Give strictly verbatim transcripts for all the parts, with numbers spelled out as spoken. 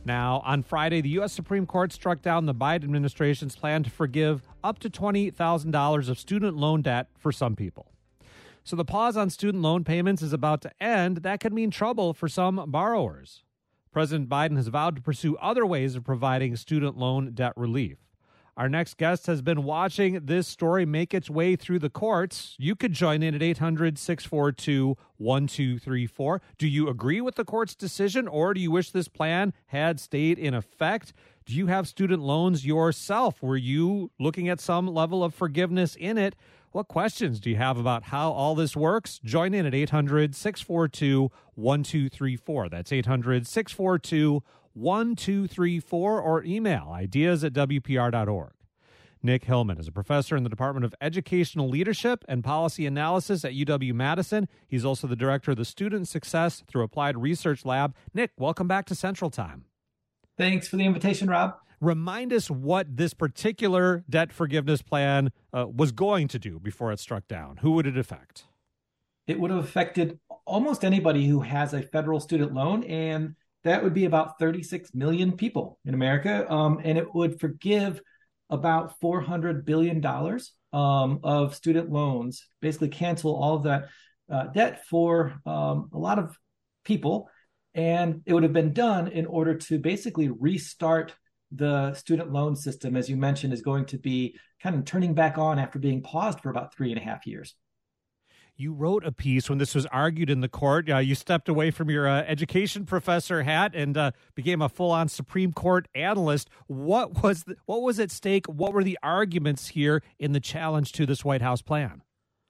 Now, on Friday, the U S Supreme Court struck down the Biden administration's plan to forgive up to twenty thousand dollars of student loan debt for some people. So the pause on student loan payments is about to end. That could mean trouble for some borrowers. President Biden has vowed to pursue other ways of providing student loan debt relief. Our next guest has been watching this story make its way through the courts. You could join in at eight hundred, six four two, one two three four. Do you agree with the court's decision, or do you wish this plan had stayed in effect? Do you have student loans yourself? Were you looking at some level of forgiveness in it? What questions do you have about how all this works? Join in at eight hundred, six four two, one two three four. That's eight hundred, six four two, one two three four, or email ideas at w p r dot org. Nick Hillman is a professor in the Department of Educational Leadership and Policy Analysis at U W-Madison. He's also the director of the Student Success through Applied Research Lab. Nick, welcome back to Central Time. Thanks for the invitation, Rob. Remind us what this particular debt forgiveness plan uh, was going to do before it struck down. Who would it affect? It would have affected almost anybody who has a federal student loan, and that would be about thirty-six million people in America. Um, and it would forgive about four hundred billion dollars um, of student loans, basically cancel all of that uh, debt for um, a lot of people. And it would have been done in order to basically restart the student loan system, as you mentioned, is going to be kind of turning back on after being paused for about three and a half years. You wrote a piece when this was argued in the court. Uh, you stepped away from your uh, education professor hat and uh, became a full-on Supreme Court analyst. What was the, what was at stake? What were the arguments here in the challenge to this White House plan?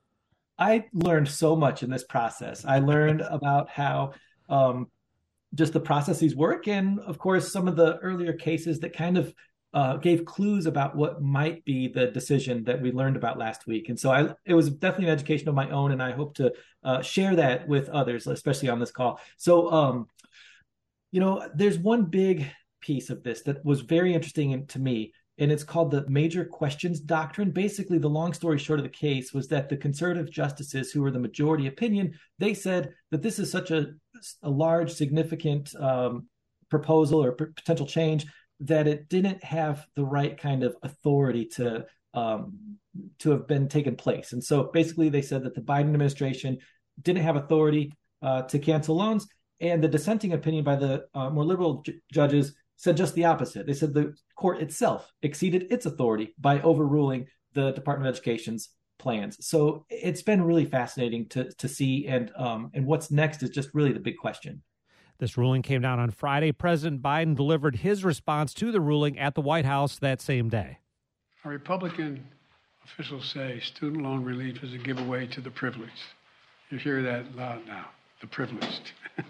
I learned so much in this process. I learned about how um, just the processes work, and of course, some of the earlier cases that kind of Uh, gave clues about what might be the decision that we learned about last week. And so I, it was definitely an education of my own, and I hope to uh, share that with others, especially on this call. So, um, you know, there's one big piece of this that was very interesting to me, and it's called the Major Questions Doctrine. Basically, the long story short of the case was that the conservative justices, who were the majority opinion, they said that this is such a, a large, significant um, proposal or p- potential change that it didn't have the right kind of authority to um, to have been taken place. And so basically they said that the Biden administration didn't have authority uh, to cancel loans, and the dissenting opinion by the uh, more liberal j- judges said just the opposite. They said the court itself exceeded its authority by overruling the Department of Education's plans. So it's been really fascinating to to see, and um, and what's next is just really the big question. This ruling came down on Friday. President Biden delivered his response to the ruling at the White House that same day. Our Republican officials say student loan relief is a giveaway to the privileged. You hear that loud now, the privileged.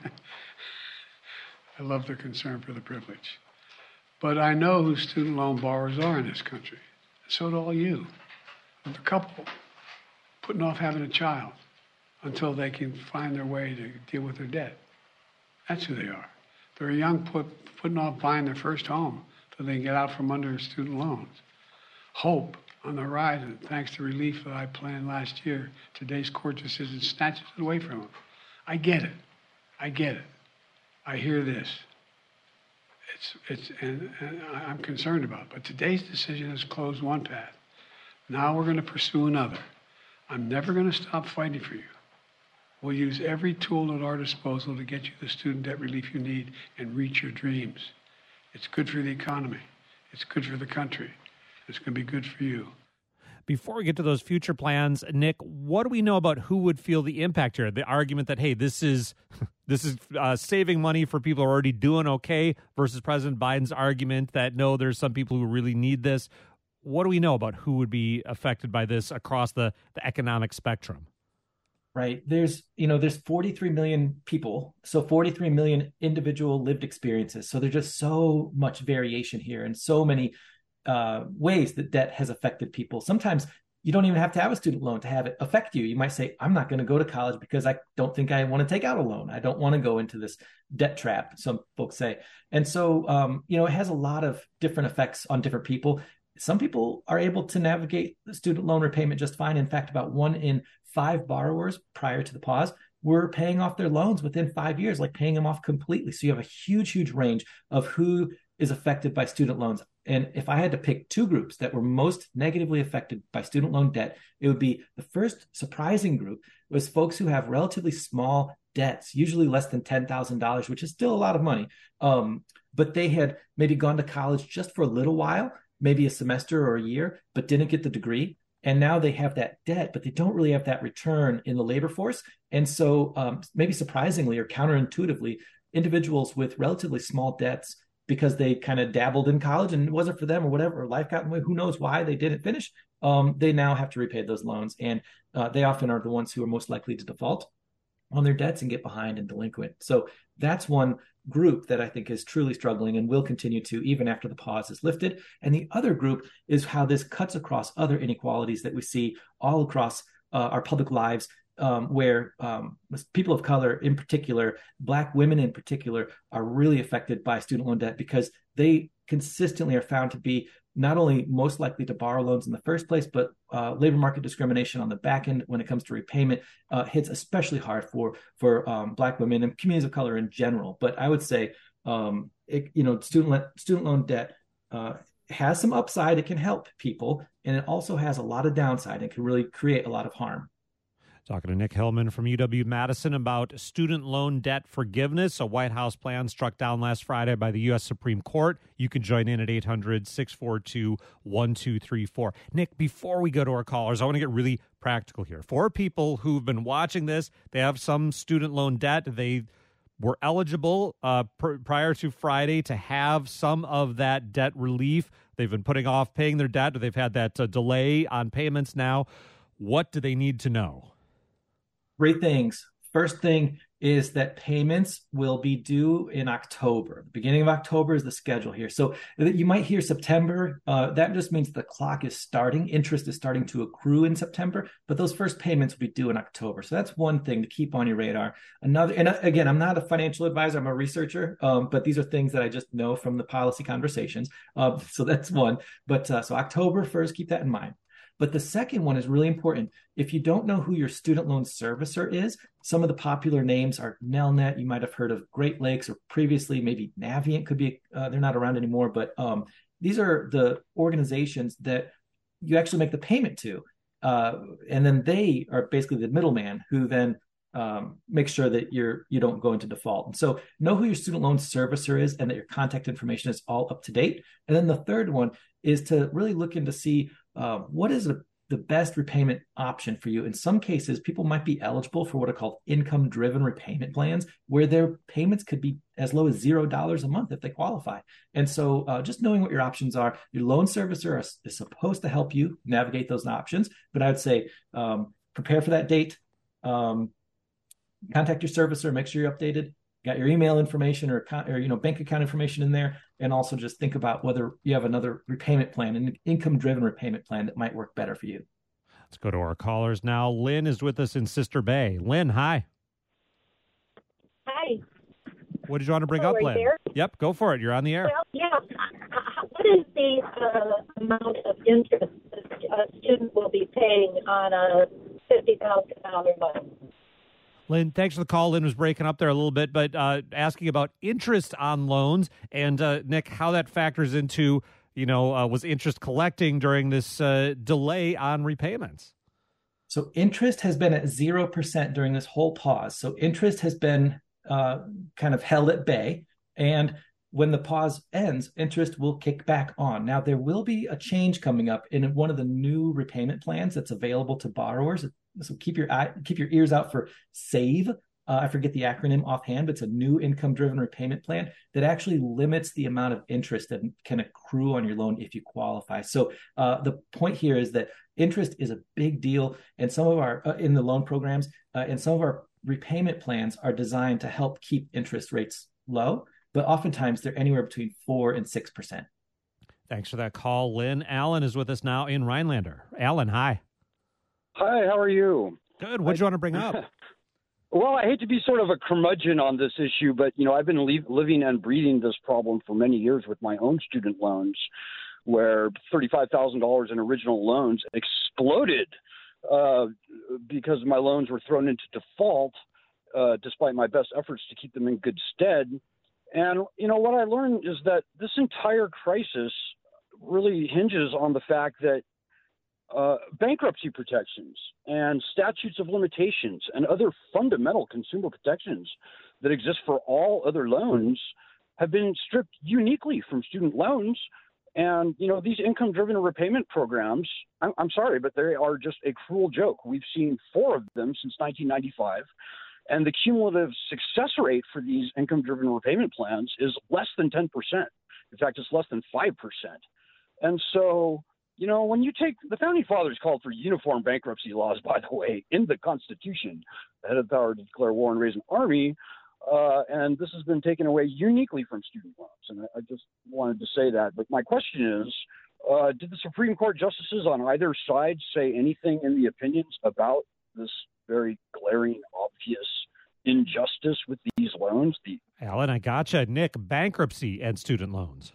I love the concern for the privileged. But I know who student loan borrowers are in this country. So do all you. The couple putting off having a child until they can find their way to deal with their debt. That's who they are. They're a young put, putting off buying their first home so they can get out from under student loans. Hope on the horizon, thanks to relief that I planned last year. Today's court decision snatches it away from them. I get it. I get it. I hear this. It's it's and, and I'm concerned about it. But today's decision has closed one path. Now we're going to pursue another. I'm never going to stop fighting for you. We'll use every tool at our disposal to get you the student debt relief you need and reach your dreams. It's good for the economy. It's good for the country. It's going to be good for you. Before we get to those future plans, Nick, what do we know about who would feel the impact here? The argument that, hey, this is this is uh, saving money for people who are already doing okay versus President Biden's argument that, no, there's some people who really need this. What do we know about who would be affected by this across the, the economic spectrum? Right. There's, you know, there's forty-three million people. So forty-three million individual lived experiences. So there's just so much variation here and so many uh, ways that debt has affected people. Sometimes you don't even have to have a student loan to have it affect you. You might say, I'm not going to go to college because I don't think I want to take out a loan. I don't want to go into this debt trap, some folks say. And so, um, you know, it has a lot of different effects on different people. Some people are able to navigate the student loan repayment just fine. In fact, about one in five borrowers prior to the pause were paying off their loans within five years, like paying them off completely. So you have a huge, huge range of who is affected by student loans. And if I had to pick two groups that were most negatively affected by student loan debt, it would be the first surprising group was folks who have relatively small debts, usually less than ten thousand dollars, which is still a lot of money. Um, but they had maybe gone to college just for a little while, maybe a semester or a year, but didn't get the degree. And now they have that debt, but they don't really have that return in the labor force. And so um, maybe surprisingly or counterintuitively, individuals with relatively small debts, because they kind of dabbled in college and it wasn't for them or whatever, or life got in the way, who knows why they didn't finish, um, they now have to repay those loans. And uh, they often are the ones who are most likely to default on their debts and get behind and delinquent. So that's one group that I think is truly struggling and will continue to even after the pause is lifted. And the other group is how this cuts across other inequalities that we see all across uh, our public lives, um, where um, people of color in particular, Black women in particular, are really affected by student loan debt because they consistently are found to be not only most likely to borrow loans in the first place, but uh, labor market discrimination on the back end when it comes to repayment uh, hits especially hard for for um, Black women and communities of color in general. But I would say, um, it, you know, student le- student loan debt uh, has some upside. It can help people, and it also has a lot of downside. It can really create a lot of harm. Talking to Nick Hillman from U W-Madison about student loan debt forgiveness, a White House plan struck down last Friday by the U S Supreme Court. You can join in at eight hundred, six four two, one two three four. Nick, before we go to our callers, I want to get really practical here. For people who've been watching this, they have some student loan debt. They were eligible uh, pr- prior to Friday to have some of that debt relief. They've been putting off paying their debt, or they've had that uh, delay on payments now. What do they need to know? Great things. First thing is that payments will be due in October. The beginning of October is the schedule here. So you might hear September. Uh, that just means the clock is starting. Interest is starting to accrue in September, but those first payments will be due in October. So that's one thing to keep on your radar. Another, and again, I'm not a financial advisor. I'm a researcher, um, but these are things that I just know from the policy conversations. Uh, so that's one. But uh, so October first, keep that in mind. But the second one is really important. If you don't know who your student loan servicer is, some of the popular names are Nelnet. You might have heard of Great Lakes, or previously maybe Navient could be, uh, they're not around anymore, but um, these are the organizations that you actually make the payment to. Uh, and then they are basically the middleman who then um, makes sure that you're, you don't go into default. And so know who your student loan servicer is and that your contact information is all up to date. And then the third one is to really look into see Uh, what is a, the best repayment option for you? In some cases, people might be eligible for what are called income-driven repayment plans, where their payments could be as low as zero dollars a month if they qualify. And so uh, just knowing what your options are, your loan servicer is, is supposed to help you navigate those options. But I would say um, prepare for that date, um, contact your servicer, make sure you're updated, got your email information or, or you know bank account information in there, and also just think about whether you have another repayment plan, an income-driven repayment plan that might work better for you. Let's go to our callers now. Lynn is with us in Sister Bay. Lynn, hi. Hi. What did you want to bring Hello, up, right Lynn? there? Yep, go for it. You're on the air. Well, yeah. What is the uh, amount of interest a student will be paying on a fifty thousand dollars loan? Lynn, thanks for the call. Lynn was breaking up there a little bit, but uh, asking about interest on loans. And, uh, Nick, how that factors into, you know, uh, was interest collecting during this uh, delay on repayments? So interest has been at zero percent during this whole pause. So interest has been uh, kind of held at bay. And when the pause ends, interest will kick back on. Now, there will be a change coming up in one of the new repayment plans that's available to borrowers. So keep your eye, keep your ears out for SAVE. Uh, I forget the acronym offhand, but it's a new income-driven repayment plan that actually limits the amount of interest that can accrue on your loan if you qualify. So uh, the point here is that interest is a big deal, and some of our uh, in the loan programs uh, and some of our repayment plans are designed to help keep interest rates low, but oftentimes they're anywhere between four and six percent. Thanks for that call, Lynn. Alan is with us now in Rhinelander. Alan, hi. Hi, how are you? Good. What do you want to bring up? Well, I hate to be sort of a curmudgeon on this issue, but, you know, I've been le- living and breathing this problem for many years with my own student loans, where thirty-five thousand dollars in original loans exploded uh, because my loans were thrown into default uh, despite my best efforts to keep them in good stead. And, you know, what I learned is that this entire crisis really hinges on the fact that uh, bankruptcy protections and statutes of limitations and other fundamental consumer protections that exist for all other loans have been stripped uniquely from student loans. And, you know, these income-driven repayment programs, I'm, I'm sorry, but they are just a cruel joke. We've seen four of them since nineteen ninety-five. And the cumulative success rate for these income-driven repayment plans is less than ten percent. In fact, it's less than five percent. And so, you know, when you take – the Founding Fathers called for uniform bankruptcy laws, by the way, in the Constitution, that had the power to declare war and raise an army. Uh, and this has been taken away uniquely from student loans. And I, I just wanted to say that. But my question is, uh, did the Supreme Court justices on either side say anything in the opinions about this very glaring, obvious injustice with these loans? The- Alan, I gotcha. Nick, bankruptcy and student loans.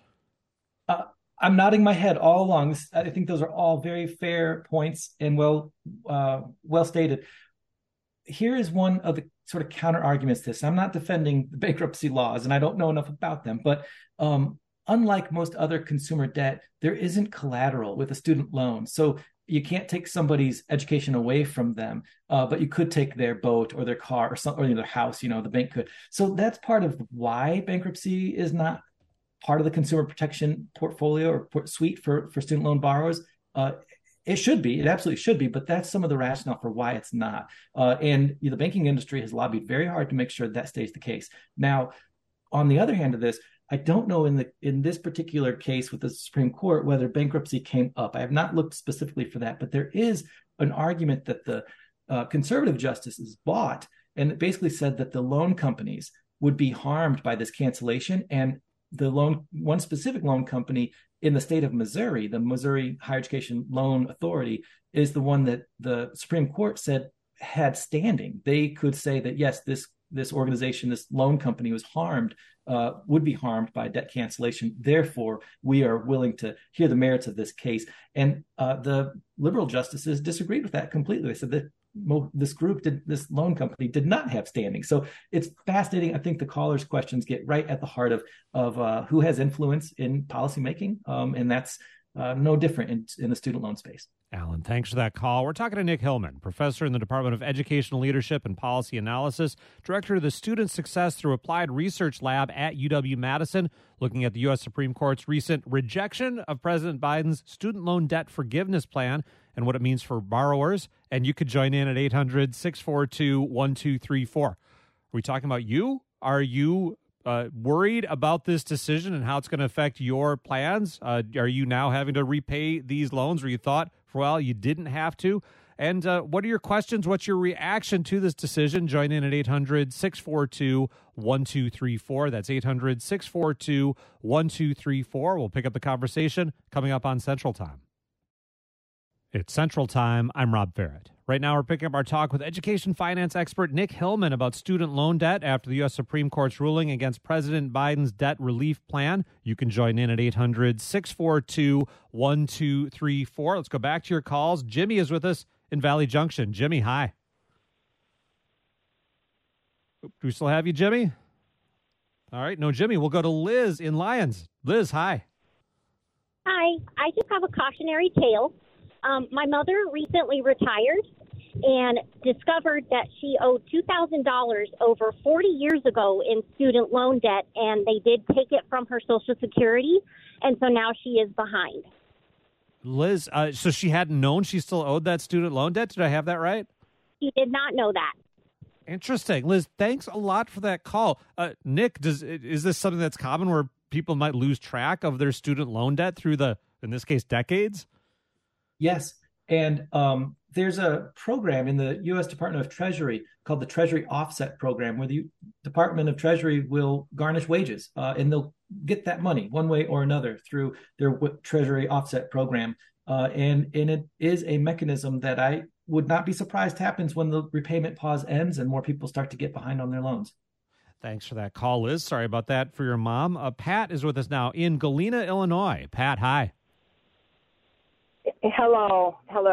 Uh, I'm nodding my head all along. I think those are all very fair points and well, uh, well stated. Here is one of the sort of counter arguments to this. I'm not defending the bankruptcy laws, and I don't know enough about them, but um, unlike most other consumer debt, there isn't collateral with a student loan. So you can't take somebody's education away from them, uh, but you could take their boat or their car or, some, or their house, you know, the bank could. So that's part of why bankruptcy is not part of the consumer protection portfolio or suite for, for student loan borrowers. Uh, It should be. It absolutely should be. But that's some of the rationale for why it's not. Uh, and you know, the banking industry has lobbied very hard to make sure that stays the case. Now, on the other hand of this, I don't know in the in this particular case with the Supreme Court whether bankruptcy came up. I have not looked specifically for that, but there is an argument that the uh, conservative justices bought, and it basically said that the loan companies would be harmed by this cancellation, and the loan one specific loan company in the state of Missouri, the Missouri Higher Education Loan Authority, is the one that the Supreme Court said had standing. They could say that, yes, this this organization, this loan company was harmed, uh, would be harmed by debt cancellation. Therefore, we are willing to hear the merits of this case. And uh, the liberal justices disagreed with that completely. They said that this group, did, this loan company did not have standing. So it's fascinating. I think the caller's questions get right at the heart of, of uh, who has influence in policymaking. Um, and that's uh, no different in, in the student loan space. Alan, thanks for that call. We're talking to Nick Hillman, professor in the Department of Educational Leadership and Policy Analysis, director of the Student Success Through Applied Research Lab at U W-Madison, looking at the U S Supreme Court's recent rejection of President Biden's student loan debt forgiveness plan and what it means for borrowers. And you could join in at eight hundred, six four two, one two three four. Are we talking about you? Are you uh, worried about this decision and how it's going to affect your plans? Uh, are you now having to repay these loans where you thought, for well, you didn't have to? And uh, what are your questions? What's your reaction to this decision? Join in at eight hundred, six four two, one two three four. That's eight hundred, six four two, one two three four. We'll pick up the conversation coming up on Central Time. It's Central Time. I'm Rob Farrett. Right now, we're picking up our talk with education finance expert Nick Hillman about student loan debt after the U S Supreme Court's ruling against President Biden's debt relief plan. You can join in at eight hundred, six four two, one two three four. Let's go back to your calls. Jimmy is with us in Valley Junction. Jimmy, hi. Do we still have you, Jimmy? All right. No, Jimmy. We'll go to Liz in Lyons. Liz, hi. Hi. I just have a cautionary tale. Um, my mother recently retired and discovered that she owed two thousand dollars over forty years ago in student loan debt, and they did take it from her Social Security, and so now she is behind. Liz, uh, so she hadn't known she still owed that student loan debt? Did I have that right? She did not know that. Interesting. Liz, thanks a lot for that call. Uh, Nick, does is this something that's common where people might lose track of their student loan debt through the, in this case, decades? Yes. And um, there's a program in the U S Department of Treasury called the Treasury Offset Program, where the Department of Treasury will garnish wages uh, and they'll get that money one way or another through their Treasury Offset Program. Uh, and, and it is a mechanism that I would not be surprised happens when the repayment pause ends and more people start to get behind on their loans. Thanks for that call, Liz. Sorry about that for your mom. Uh, Pat is with us now in Galena, Illinois. Pat, hi. Hello, hello.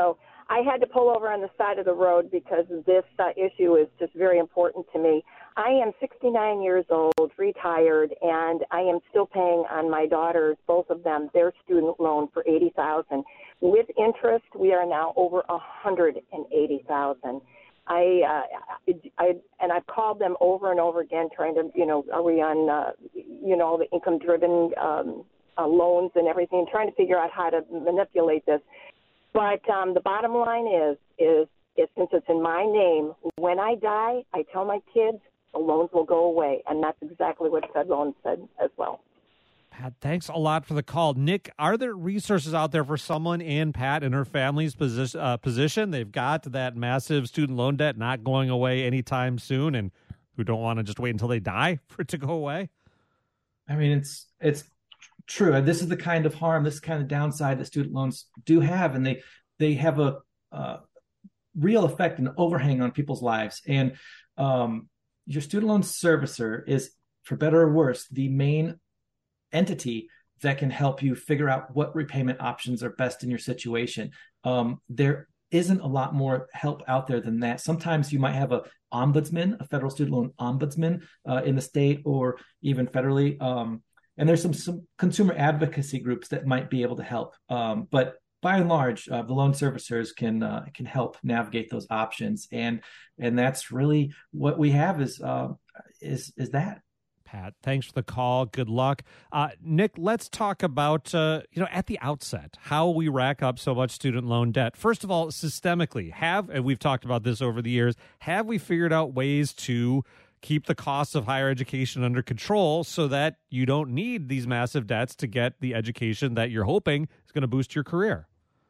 I had to pull over on the side of the road because this uh, issue is just very important to me. I am sixty-nine years old, retired, and I am still paying on my daughters, both of them, their student loan for eighty thousand dollars. With interest, we are now over one hundred eighty thousand dollars. I, uh, I, and I've called them over and over again, trying to, you know, are we on, uh, you know, the income-driven um, uh, loans and everything, trying to figure out how to manipulate this. But um, the bottom line is, is, is since it's in my name, when I die, I tell my kids the loans will go away, and that's exactly what Fed Loan said as well. Pat, thanks a lot for the call. Nick, are there resources out there for someone in Pat and her family's position? Uh, position? They've got that massive student loan debt not going away anytime soon, and who don't want to just wait until they die for it to go away? I mean, it's it's true. And this is the kind of harm, this kind of downside that student loans do have, and they they have a uh, real effect and overhang on people's lives. And um, your student loan servicer is, for better or worse, the main entity that can help you figure out what repayment options are best in your situation. Um, there isn't a lot more help out there than that. Sometimes you might have a ombudsman, a federal student loan ombudsman uh, in the state or even federally. Um, and there's some, some consumer advocacy groups that might be able to help. Um, but by and large, uh, the loan servicers can uh, can help navigate those options. And and that's really what we have is uh, is is that. Pat, thanks for the call. Good luck. Uh, Nick, let's talk about, uh, you know, at the outset, how we rack up so much student loan debt. First of all, systemically, have, and we've talked about this over the years, have we figured out ways to keep the costs of higher education under control so that you don't need these massive debts to get the education that you're hoping is going to boost your career?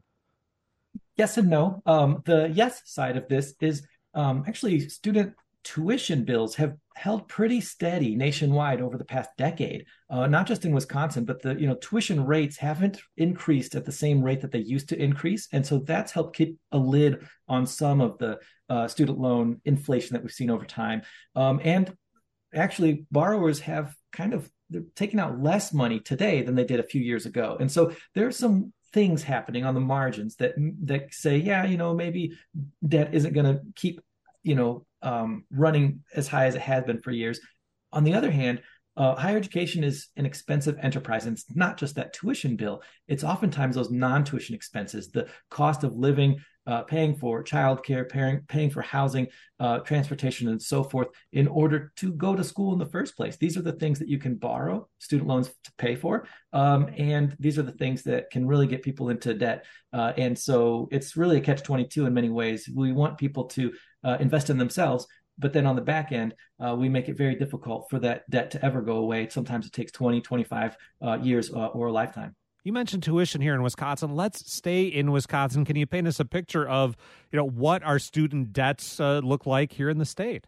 Yes and no. Um, the yes side of this is um, actually student tuition bills have held pretty steady nationwide over the past decade, uh, not just in Wisconsin, but the you know tuition rates haven't increased at the same rate that they used to increase. And so that's helped keep a lid on some of the uh, student loan inflation that we've seen over time. Um, and actually, borrowers have kind of they're taking out less money today than they did a few years ago. And so there's some things happening on the margins that that say, yeah, you know, maybe debt isn't going to keep, you know, Um, running as high as it has been for years. On the other hand, uh, higher education is an expensive enterprise, and it's not just that tuition bill. It's oftentimes those non-tuition expenses, the cost of living, uh, paying for childcare, paying, paying for housing, uh, transportation, and so forth in order to go to school in the first place. These are the things that you can borrow student loans to pay for, um, and these are the things that can really get people into debt. Uh, and so it's really a catch twenty-two in many ways. We want people to uh, invest in themselves, but then on the back end, uh, we make it very difficult for that debt to ever go away. Sometimes it takes twenty, twenty-five uh, years uh, or a lifetime. You mentioned tuition here in Wisconsin. Let's stay in Wisconsin. Can you paint us a picture of, you know, what our student debts uh, look like here in the state?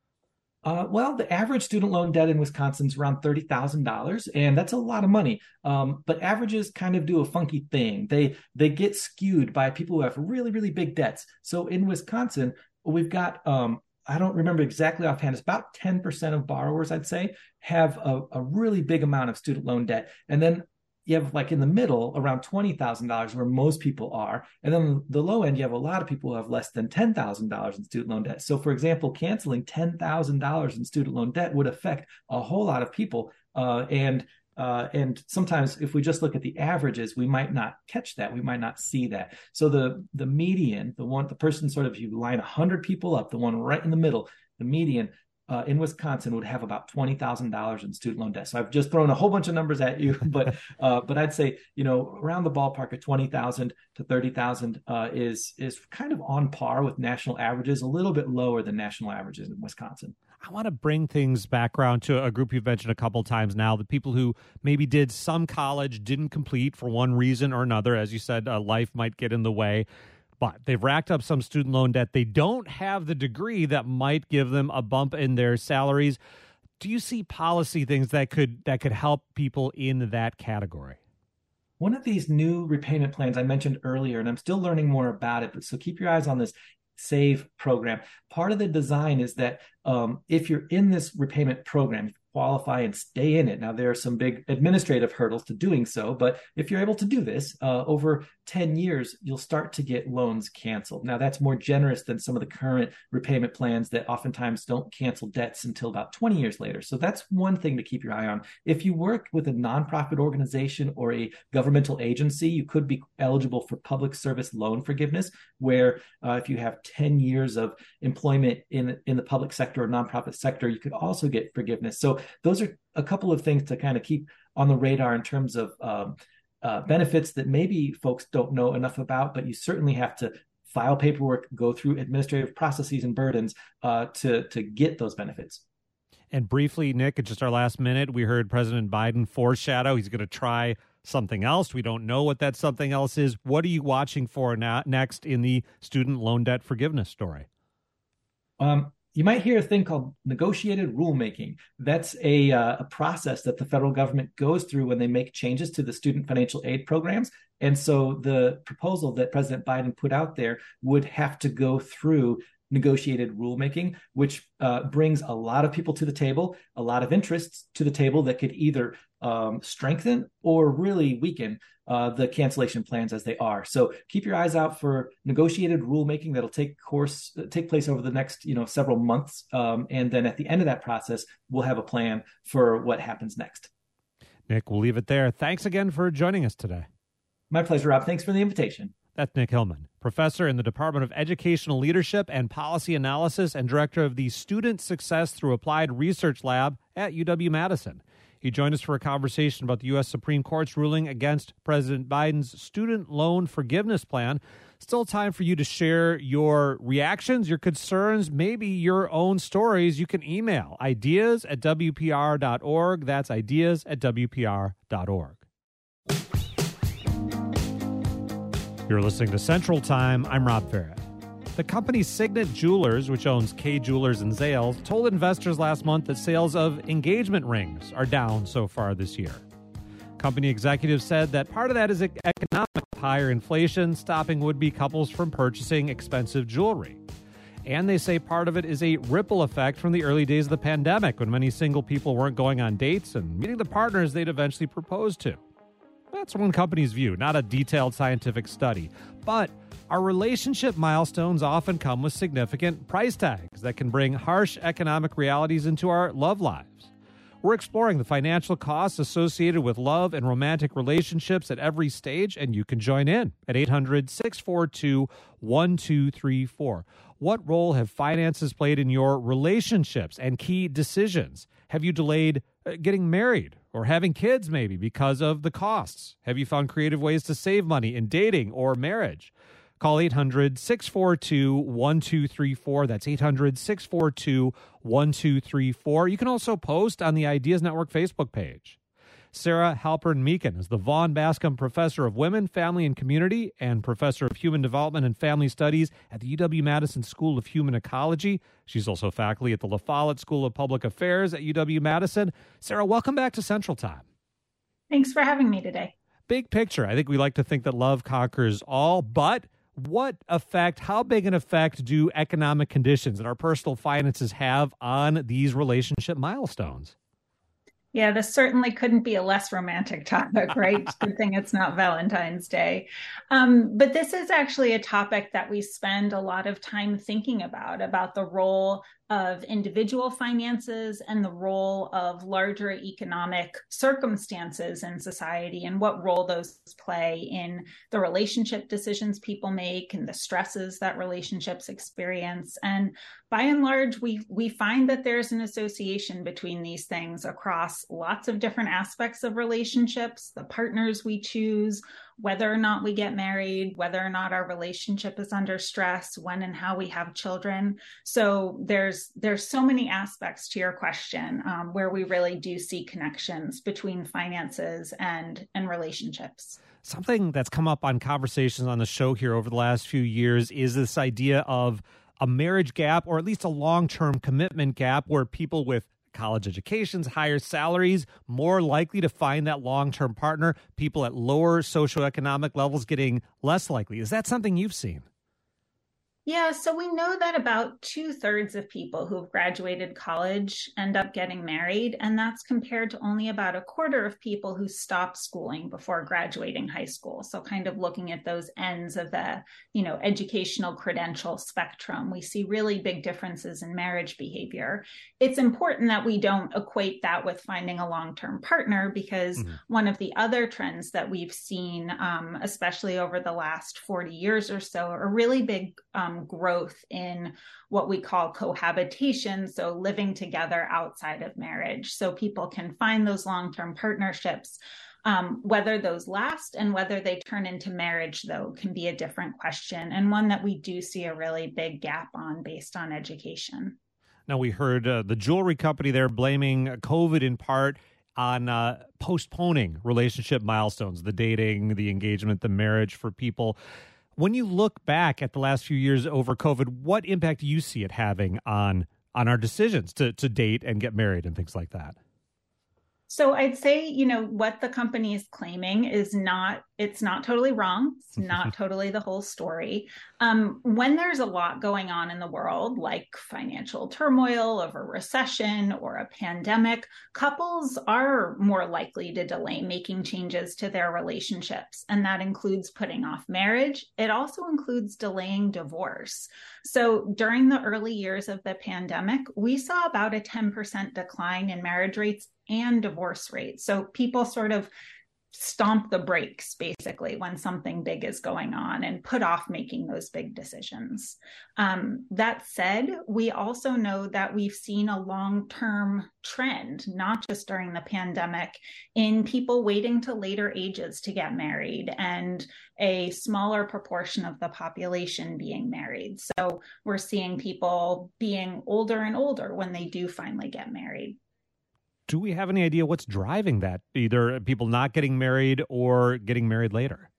Uh, well, the average student loan debt in Wisconsin is around thirty thousand dollars, and that's a lot of money. Um, but averages kind of do a funky thing. They they get skewed by people who have really, really big debts. So in Wisconsin, we've got, um, I don't remember exactly offhand, it's about ten percent of borrowers, I'd say, have a, a really big amount of student loan debt. And then you have like in the middle around twenty thousand dollars where most people are. And then the low end, you have a lot of people who have less than ten thousand dollars in student loan debt. So for example, canceling ten thousand dollars in student loan debt would affect a whole lot of people. Uh, and uh, and sometimes if we just look at the averages, we might not catch that. We might not see that. So the the median, the one, the person sort of, you line one hundred people up, the one right in the middle, the median, Uh, in Wisconsin would have about twenty thousand dollars in student loan debt. So I've just thrown a whole bunch of numbers at you, but uh, but I'd say, you know, around the ballpark of twenty thousand to thirty thousand uh, is is kind of on par with national averages, a little bit lower than national averages in Wisconsin. I want to bring things back around to a group you've mentioned a couple times now, the people who maybe did some college, didn't complete for one reason or another. As you said, uh, life might get in the way. But they've racked up some student loan debt. They don't have the degree that might give them a bump in their salaries. Do you see policy things that could that could help people in that category? One of these new repayment plans I mentioned earlier, and I'm still learning more about it, but so keep your eyes on this SAVE program. Part of the design is that um, if you're in this repayment program, qualify and stay in it. Now, there are some big administrative hurdles to doing so, but if you're able to do this uh, over ten years, you'll start to get loans canceled. Now, that's more generous than some of the current repayment plans that oftentimes don't cancel debts until about twenty years later. So that's one thing to keep your eye on. If you work with a nonprofit organization or a governmental agency, you could be eligible for public service loan forgiveness, where uh, if you have ten years of employment in, in the public sector or nonprofit sector, you could also get forgiveness. So those are a couple of things to kind of keep on the radar in terms of um, uh, benefits that maybe folks don't know enough about, but you certainly have to file paperwork, go through administrative processes and burdens uh, to, to get those benefits. And briefly, Nick, it's just our last minute, we heard President Biden foreshadow he's going to try something else. We don't know what that something else is. What are you watching for now, next in the student loan debt forgiveness story? Um, you might hear a thing called negotiated rulemaking. That's a, uh, a process that the federal government goes through when they make changes to the student financial aid programs. And so the proposal that President Biden put out there would have to go through negotiated rulemaking, which uh, brings a lot of people to the table, a lot of interests to the table that could either um, strengthen or really weaken uh, the cancellation plans as they are. So keep your eyes out for negotiated rulemaking that'll take course take place over the next you know several months, um, and then at the end of that process, we'll have a plan for what happens next. Nick, we'll leave it there. Thanks again for joining us today. My pleasure, Rob. Thanks for the invitation. That's Nick Hillman, professor in the Department of Educational Leadership and Policy Analysis and director of the Student Success Through Applied Research Lab at U W-Madison. He joined us for a conversation about the U S Supreme Court's ruling against President Biden's student loan forgiveness plan. Still time for you to share your reactions, your concerns, maybe your own stories. You can email ideas at W P R dot org. That's ideas at W P R dot org. You're listening to Central Time. I'm Rob Farrett. The company Signet Jewelers, which owns Kay Jewelers and Zales, told investors last month that sales of engagement rings are down so far this year. Company executives said that part of that is economic, higher inflation, stopping would-be couples from purchasing expensive jewelry. And they say part of it is a ripple effect from the early days of the pandemic, when many single people weren't going on dates and meeting the partners they'd eventually proposed to. That's one company's view, not a detailed scientific study. But our relationship milestones often come with significant price tags that can bring harsh economic realities into our love lives. We're exploring the financial costs associated with love and romantic relationships at every stage, and you can join in at eight hundred, six four two, one two three four. What role have finances played in your relationships and key decisions? Have you delayed getting married or having kids maybe because of the costs? Have you found creative ways to save money in dating or marriage? Call eight hundred, six four two, one two three four. That's eight hundred, six four two, one two three four. You can also post on the Ideas Network Facebook page. Sarah Halpern-Meakin is the Vaughn Bascom Professor of Women, Family, and Community and Professor of Human Development and Family Studies at the U W-Madison School of Human Ecology. She's also faculty at the La Follette School of Public Affairs at U W-Madison. Sarah, welcome back to Central Time. Thanks for having me today. Big picture. I think we like to think that love conquers all, but what effect, how big an effect do economic conditions and our personal finances have on these relationship milestones? Yeah, this certainly couldn't be a less romantic topic, right? Good thing it's not Valentine's Day. Um, but this is actually a topic that we spend a lot of time thinking about, about the role of individual finances and the role of larger economic circumstances in society and what role those play in the relationship decisions people make and the stresses that relationships experience. And by and large, we we find that there's an association between these things across lots of different aspects of relationships, the partners we choose, whether or not we get married, whether or not our relationship is under stress, when and how we have children. So there's there's so many aspects to your question um, where we really do see connections between finances and, and relationships. Something that's come up on conversations on the show here over the last few years is this idea of a marriage gap, or at least a long-term commitment gap, where people with college educations, higher salaries, more likely to find that long-term partner, people at lower socioeconomic levels getting less likely. Is that something you've seen? Yeah, so we know that about two thirds of people who've graduated college end up getting married, and that's compared to only about a quarter of people who stop schooling before graduating high school. So kind of looking at those ends of the, you know, educational credential spectrum, we see really big differences in marriage behavior. It's important that we don't equate that with finding a long-term partner, because mm-hmm. one of the other trends that we've seen, um, especially over the last forty years or so, are really big um, growth in what we call cohabitation, so living together outside of marriage. So people can find those long-term partnerships. Um, whether those last and whether they turn into marriage, though, can be a different question, and one that we do see a really big gap on based on education. Now, we heard uh, the jewelry company there blaming COVID in part on uh, postponing relationship milestones, the dating, the engagement, the marriage for people. When you look back at the last few years over COVID, what impact do you see it having on on our decisions to to date and get married and things like that? So I'd say, you know, what the company is claiming is not, it's not totally wrong. It's not totally the whole story. Um, when there's a lot going on in the world, like financial turmoil of a recession or a pandemic, couples are more likely to delay making changes to their relationships. And that includes putting off marriage. It also includes delaying divorce. So during the early years of the pandemic, we saw about a ten percent decline in marriage rates and divorce rates. So people sort of stomp the brakes, basically, when something big is going on and put off making those big decisions. Um, that said, we also know that we've seen a long-term trend, not just during the pandemic, in people waiting to later ages to get married and a smaller proportion of the population being married. So we're seeing people being older and older when they do finally get married. Do we have any idea what's driving that? Either people not getting married or getting married later?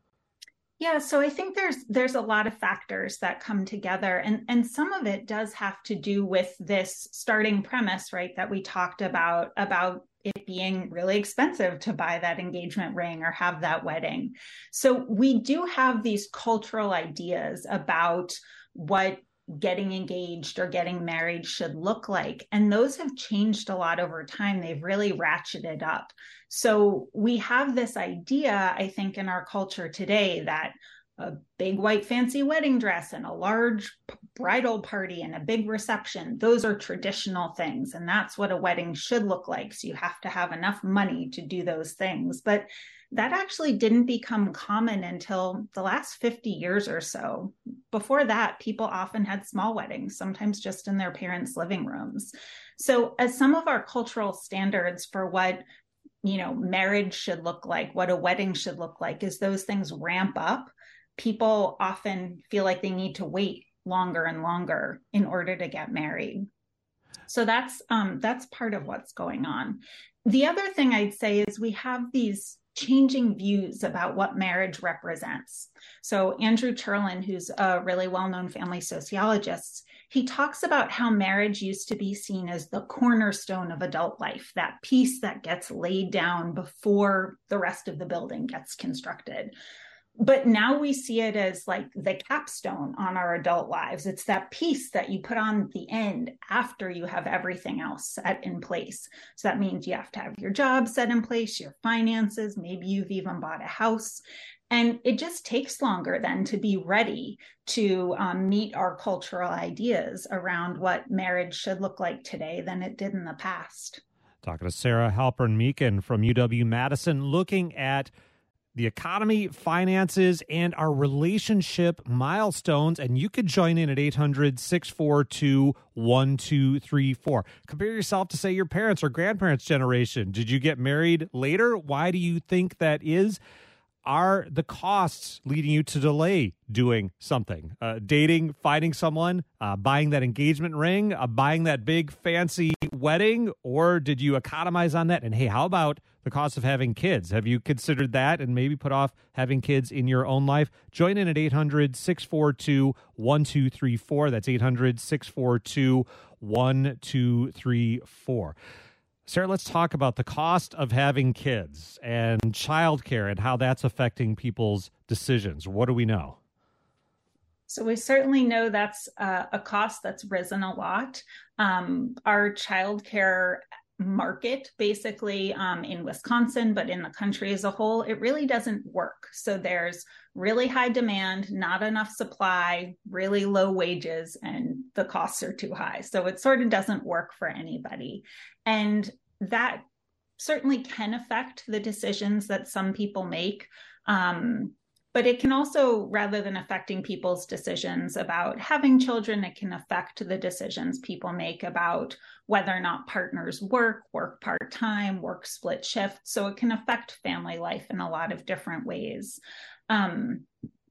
Yeah, so I think there's there's a lot of factors that come together, and, and some of it does have to do with this starting premise, right, that we talked about, about it being really expensive to buy that engagement ring or have that wedding. So we do have these cultural ideas about what getting engaged or getting married should look like. And those have changed a lot over time. They've really ratcheted up. So we have this idea, I think, in our culture today that a big white fancy wedding dress and a large bridal party and a big reception, those are traditional things. And that's what a wedding should look like. So you have to have enough money to do those things. But that actually didn't become common until the last fifty years or so. Before that, people often had small weddings, sometimes just in their parents' living rooms. So as some of our cultural standards for what, you know, marriage should look like, what a wedding should look like, as those things ramp up, people often feel like they need to wait longer and longer in order to get married. So that's um, that's part of what's going on. The other thing I'd say is we have these changing views about what marriage represents. So Andrew Cherlin, who's a really well-known family sociologist, he talks about how marriage used to be seen as the cornerstone of adult life, that piece that gets laid down before the rest of the building gets constructed. But now we see it as like the capstone on our adult lives. It's that piece that you put on the end after you have everything else set in place. So that means you have to have your job set in place, your finances, maybe you've even bought a house. And it just takes longer then to be ready to um, meet our cultural ideas around what marriage should look like today than it did in the past. Talking to Sarah Halpern-Meakin from U W-Madison, looking at the economy, finances, and our relationship milestones. And you could join in at eight hundred, six four two, one two three four. Compare yourself to, say, your parents' or grandparents' generation. Did you get married later? Why do you think that is? Are the costs leading you to delay doing something? Uh, dating, finding someone, uh, buying that engagement ring, uh, buying that big fancy wedding, or did you economize on that? And hey, how about the cost of having kids? Have you considered that and maybe put off having kids in your own life? Join in at eight hundred, six four two, one two three four. That's eight hundred, six four two, one two three four. Sarah, let's talk about the cost of having kids and childcare and how that's affecting people's decisions. What do we know? So we certainly know that's uh, a cost that's risen a lot. Um, our childcare market, basically um, in Wisconsin, but in the country as a whole, it really doesn't work. So there's really high demand, not enough supply, really low wages, and the costs are too high. So it sort of doesn't work for anybody. And that certainly can affect the decisions that some people make. Um, But it can also, rather than affecting people's decisions about having children, it can affect the decisions people make about whether or not partners work, work part-time, work split shift. So it can affect family life in a lot of different ways. Um,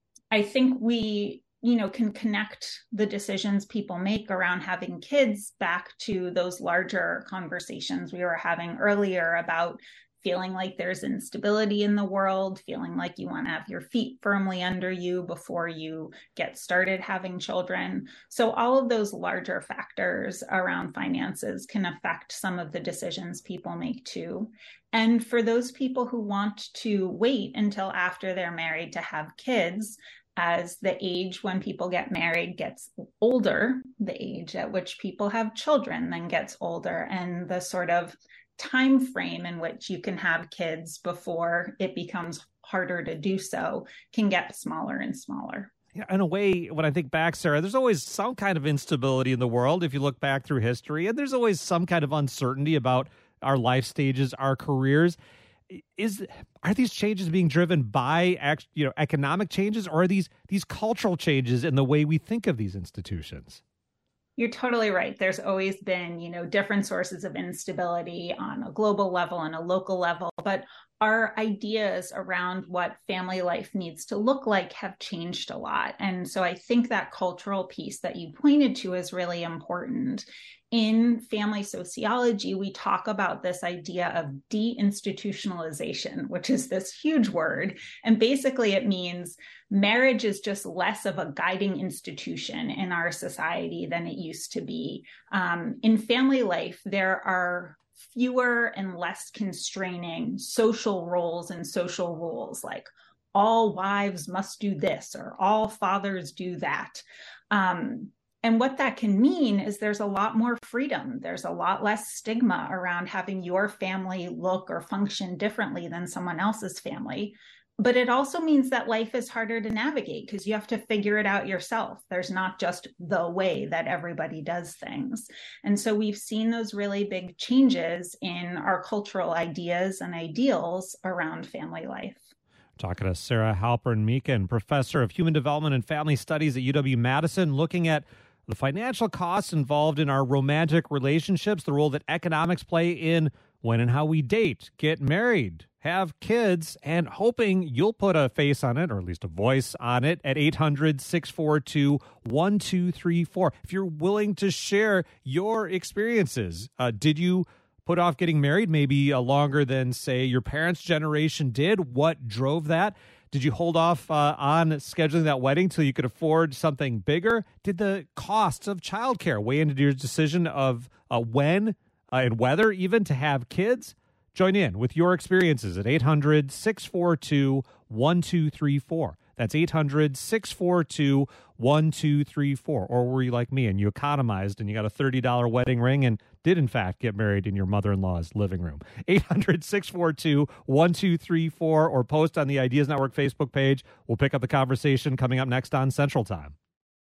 I think we, you know, can connect the decisions people make around having kids back to those larger conversations we were having earlier about feeling like there's instability in the world, feeling like you want to have your feet firmly under you before you get started having children. So all of those larger factors around finances can affect some of the decisions people make too. And for those people who want to wait until after they're married to have kids, as the age when people get married gets older, the age at which people have children then gets older, and the sort of time frame in which you can have kids before it becomes harder to do so can get smaller and smaller. Yeah, in a way, when I think back, Sarah, there's always some kind of instability in the world if you look back through history, and there's always some kind of uncertainty about our life stages, our careers. Is are these changes being driven by you know economic changes, or are these these cultural changes in the way we think of these institutions? You're totally right. There's always been, you know, different sources of instability on a global level and a local level, but our ideas around what family life needs to look like have changed a lot. And so I think that cultural piece that you pointed to is really important. In family sociology, we talk about this idea of deinstitutionalization, which is this huge word. And basically it means marriage is just less of a guiding institution in our society than it used to be. Um, in family life, there are fewer and less constraining social roles and social rules, like all wives must do this or all fathers do that. Um, And what that can mean is there's a lot more freedom. There's a lot less stigma around having your family look or function differently than someone else's family. But it also means that life is harder to navigate because you have to figure it out yourself. There's not just the way that everybody does things. And so we've seen those really big changes in our cultural ideas and ideals around family life. Talking to Sarah Halpern-Meakin, professor of human development and family studies at U W-Madison, looking at the financial costs involved in our romantic relationships, the role that economics play in when and how we date, get married, have kids, and hoping you'll put a face on it, or at least a voice on it, at eight hundred, six four two, one two three four. If you're willing to share your experiences, uh, did you put off getting married maybe uh, longer than, say, your parents' generation did? What drove that? Did you hold off uh, on scheduling that wedding till you could afford something bigger? Did the costs of childcare weigh into your decision of uh, when uh, and whether even to have kids? Join in with your experiences at eight hundred, six four two, one two three four. That's eight hundred, six four two, one two three four. Or were you like me and you economized and you got a thirty dollars wedding ring and did, in fact, get married in your mother-in-law's living room? eight hundred, six four two, one two three four, or post on the Ideas Network Facebook page. We'll pick up the conversation coming up next on Central Time.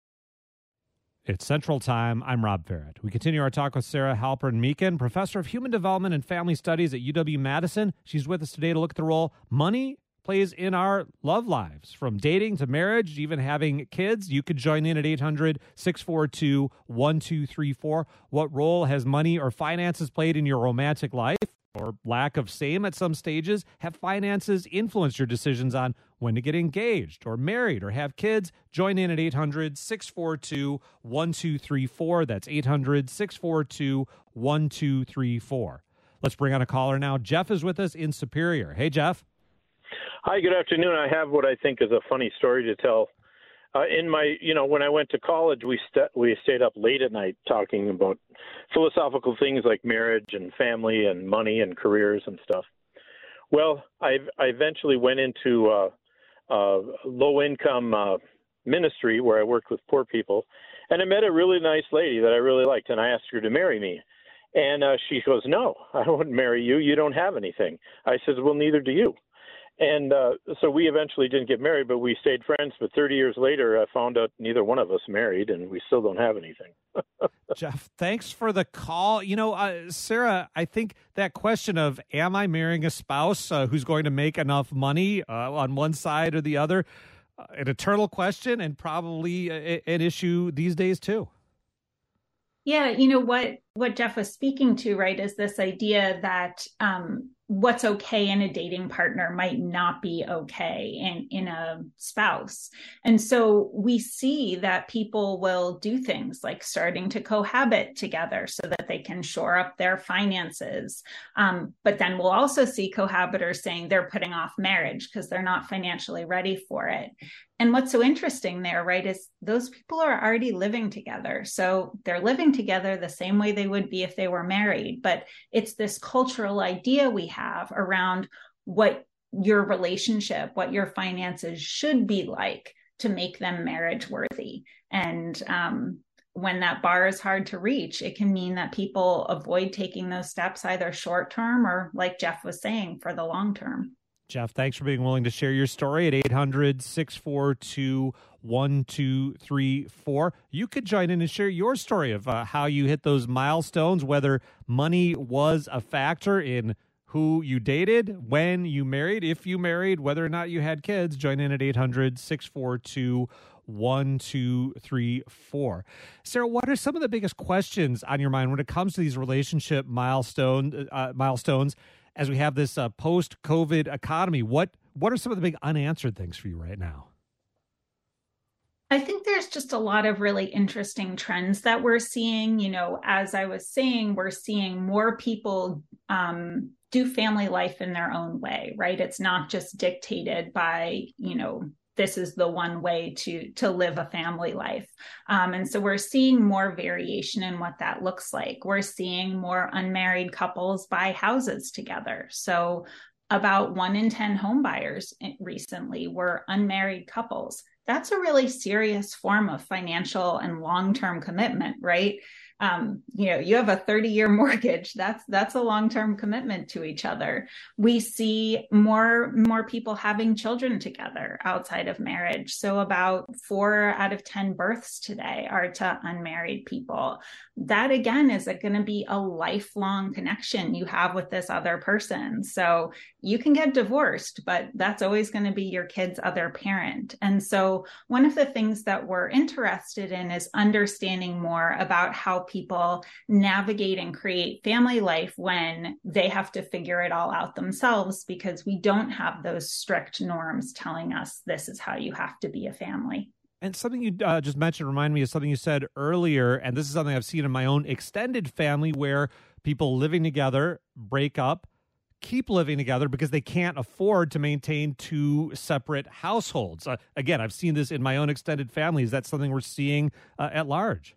It's Central Time. I'm Rob Farrett. We continue our talk with Sarah Halpern-Meakin, professor of human development and family studies at U W-Madison. She's with us today to look at the role money plays in our love lives, from dating to marriage, even having kids. You could join in at eight hundred, six four two, one two three four. What role has money or finances played in your romantic life, or lack of same at some stages? Have finances influenced your decisions on when to get engaged or married or have kids? Join in at eight hundred, six four two, one two three four. That's eight hundred, six four two, one two three four. Let's bring on a caller now. Jeff is with us in Superior. Hey, Jeff. Hi, good afternoon. I have what I think is a funny story to tell. Uh, in my, you know, when I went to college, we st- we stayed up late at night talking about philosophical things like marriage and family and money and careers and stuff. Well, I I eventually went into uh, uh, low income uh, ministry where I worked with poor people, and I met a really nice lady that I really liked, and I asked her to marry me. And uh, she goes, no, I wouldn't marry you. You don't have anything. I said, well, neither do you. And uh, so we eventually didn't get married, but we stayed friends. But thirty years later, I found out neither one of us married, and we still don't have anything. Jeff, thanks for the call. You know, uh, Sarah, I think that question of, am I marrying a spouse uh, who's going to make enough money uh, on one side or the other, uh, an eternal question and probably a, an issue these days, too. Yeah, you know, what what Jeff was speaking to, right, is this idea that um, what's okay in a dating partner might not be okay in, in a spouse. And so we see that people will do things like starting to cohabit together so that they can shore up their finances. Um, but then we'll also see cohabitors saying they're putting off marriage because they're not financially ready for it. And what's so interesting there, right, is those people are already living together. So they're living together the same way they would be if they were married. But it's this cultural idea we have around what your relationship, what your finances should be like to make them marriage worthy. And um, when that bar is hard to reach, it can mean that people avoid taking those steps either short term or, like Jeff was saying, for the long term. Jeff, thanks for being willing to share your story at eight hundred, six four two, one two three four. You could join in and share your story of uh, how you hit those milestones, whether money was a factor in who you dated, when you married, if you married, whether or not you had kids. Join in at eight hundred, six four two, one two three four. Sarah, what are some of the biggest questions on your mind when it comes to these relationship milestone, uh, milestones? As we have this uh, post-COVID economy, what what are some of the big unanswered things for you right now? I think there's just a lot of really interesting trends that we're seeing. You know, as I was saying, we're seeing more people um, do family life in their own way, right? It's not just dictated by, you know, this is the one way to to live a family life. Um, and so we're seeing more variation in what that looks like. We're seeing more unmarried couples buy houses together. So about one in ten home buyers recently were unmarried couples. That's a really serious form of financial and long-term commitment, right? Um, you know, you have a thirty-year mortgage. That's that's a long-term commitment to each other. We see more more people having children together outside of marriage. So about four out of ten births today are to unmarried people. That again is going to be a lifelong connection you have with this other person. So you can get divorced, but that's always going to be your kid's other parent. And so one of the things that we're interested in is understanding more about how people navigate and create family life when they have to figure it all out themselves, because we don't have those strict norms telling us this is how you have to be a family. And something you uh, just mentioned reminded me of something you said earlier, and this is something I've seen in my own extended family where people living together break up, keep living together because they can't afford to maintain two separate households. Uh, again, I've seen this in my own extended family. Is that something we're seeing uh, at large?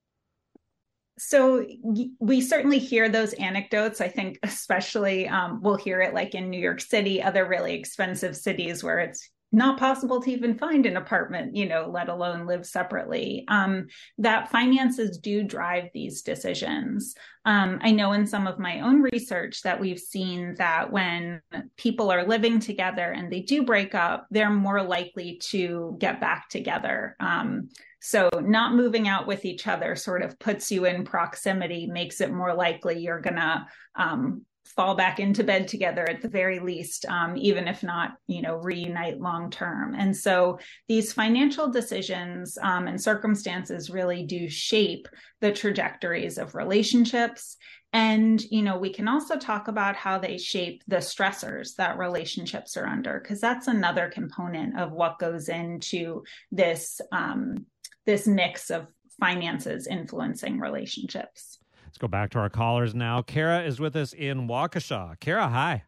So we certainly hear those anecdotes. I think especially um, we'll hear it like in New York City, other really expensive cities where it's not possible to even find an apartment, you know, let alone live separately, um, that finances do drive these decisions. Um, I know in some of my own research that we've seen that when people are living together and they do break up, they're more likely to get back together. Um, so not moving out with each other sort of puts you in proximity, makes it more likely you're going to um, fall back into bed together at the very least, um, even if not, you know, reunite long term. And so these financial decisions um, and circumstances really do shape the trajectories of relationships. And, you know, we can also talk about how they shape the stressors that relationships are under, because that's another component of what goes into this, um, this mix of finances influencing relationships. Let's go back to our callers now. Kara is with us in Waukesha. Kara, hi.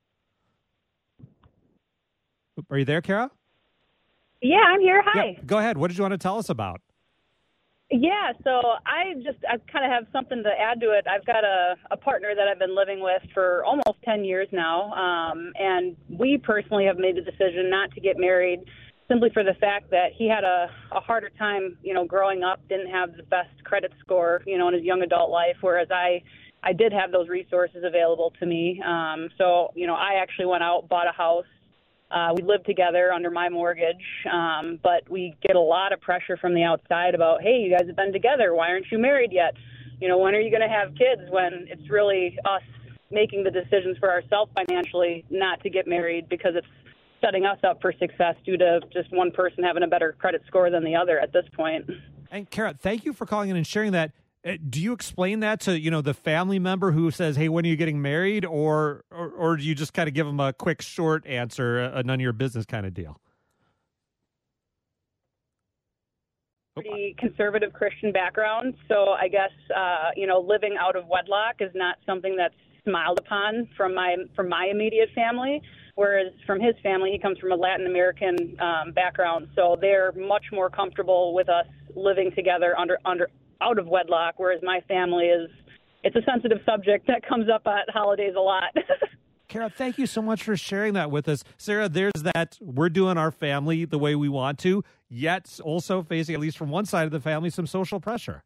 Are you there, Kara? Yeah, I'm here. Hi. Yeah, go ahead. What did you want to tell us about? Yeah, so I just I kind of have something to add to it. I've got a, a partner that I've been living with for almost ten years now, um, and we personally have made the decision not to get married simply for the fact that he had a, a harder time, you know, growing up, didn't have the best credit score, you know, in his young adult life, whereas I, I did have those resources available to me. Um, so, you know, I actually went out, bought a house. Uh, we lived together under my mortgage, um, but we get a lot of pressure from the outside about, hey, you guys have been together. Why aren't you married yet? You know, when are you going to have kids? When it's really us making the decisions for ourselves financially not to get married because it's setting us up for success due to just one person having a better credit score than the other at this point. And Kara, thank you for calling in and sharing that. Uh, do you explain that to, you know, the family member who says, hey, when are you getting married? Or or, or do you just kind of give them a quick, short answer, a, a none of your business kind of deal? Pretty conservative Christian background. So I guess, uh, you know, living out of wedlock is not something that's smiled upon from my from my immediate family. Whereas from his family, he comes from a Latin American um, background. So they're much more comfortable with us living together under under out of wedlock, whereas my family is, it's a sensitive subject that comes up at holidays a lot. Kara, thank you so much for sharing that with us. Sarah, there's that we're doing our family the way we want to, yet also facing, at least from one side of the family, some social pressure.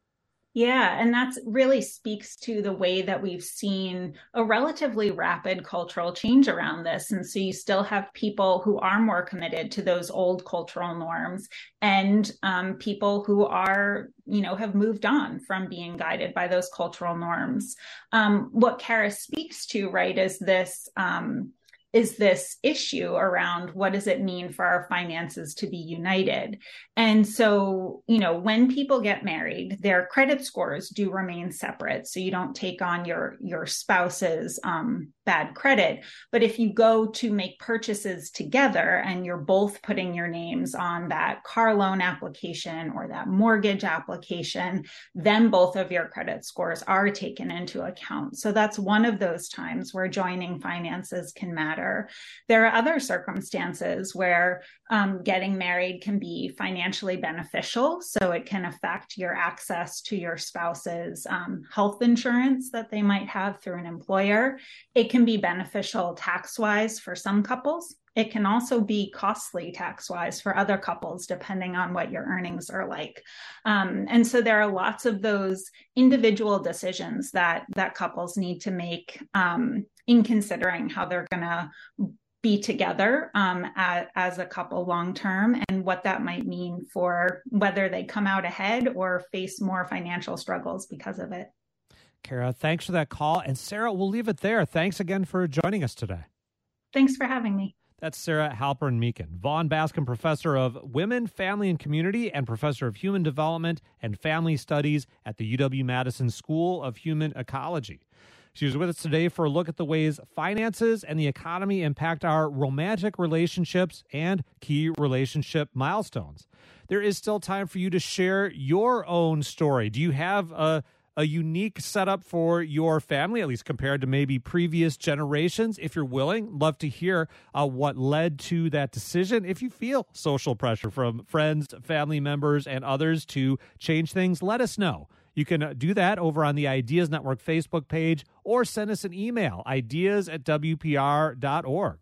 Yeah, and that really speaks to the way that we've seen a relatively rapid cultural change around this. And so you still have people who are more committed to those old cultural norms and um, people who are, you know, have moved on from being guided by those cultural norms. Um, what Kara speaks to, right, is this um, is this issue around what does it mean for our finances to be united? And so, you know, when people get married, their credit scores do remain separate. So you don't take on your, your spouse's um, bad credit. But if you go to make purchases together and you're both putting your names on that car loan application or that mortgage application, then both of your credit scores are taken into account. So that's one of those times where joining finances can matter. There are other circumstances where um, getting married can be financially beneficial. So it can affect your access to your spouse's um, health insurance that they might have through an employer. It can be beneficial tax-wise for some couples. It can also be costly tax-wise for other couples, depending on what your earnings are like. Um, and so there are lots of those individual decisions that that couples need to make um, in considering how they're going to be together um, as, as a couple long-term and what that might mean for whether they come out ahead or face more financial struggles because of it. Kara, thanks for that call. And Sarah, we'll leave it there. Thanks again for joining us today. Thanks for having me. That's Sarah Halpern-Meekin, Vaughn Bascom Professor of Women, Family, and Community and Professor of Human Development and Family Studies at the U W-Madison School of Human Ecology. She was with us today for a look at the ways finances and the economy impact our romantic relationships and key relationship milestones. There is still time for you to share your own story. Do you have a a unique setup for your family, at least compared to maybe previous generations? If you're willing, love to hear uh, what led to that decision. If you feel social pressure from friends, family members, and others to change things, let us know. You can do that over on the Ideas Network Facebook page or send us an email, ideas at w p r dot org.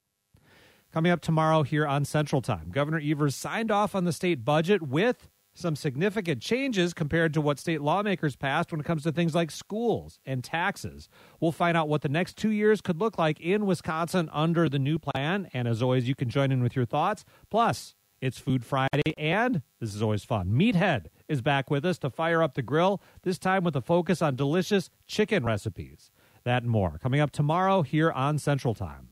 Coming up tomorrow here on Central Time, Governor Evers signed off on the state budget with some significant changes compared to what state lawmakers passed when it comes to things like schools and taxes. We'll find out what the next two years could look like in Wisconsin under the new plan. And as always, you can join in with your thoughts. Plus, it's Food Friday, and this is always fun. Meathead is back with us to fire up the grill, this time with a focus on delicious chicken recipes. That and more coming up tomorrow here on Central Time.